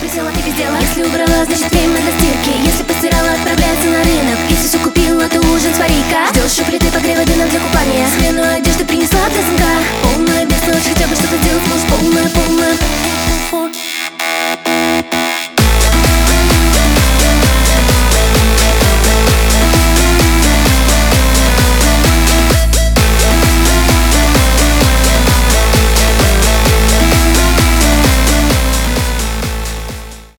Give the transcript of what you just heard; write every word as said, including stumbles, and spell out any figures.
присела и пиздела. Если убрала, значит время для стирки. Если постирала, отправляется на рынок. Если все купила, то ужин свари-ка. Ждешь,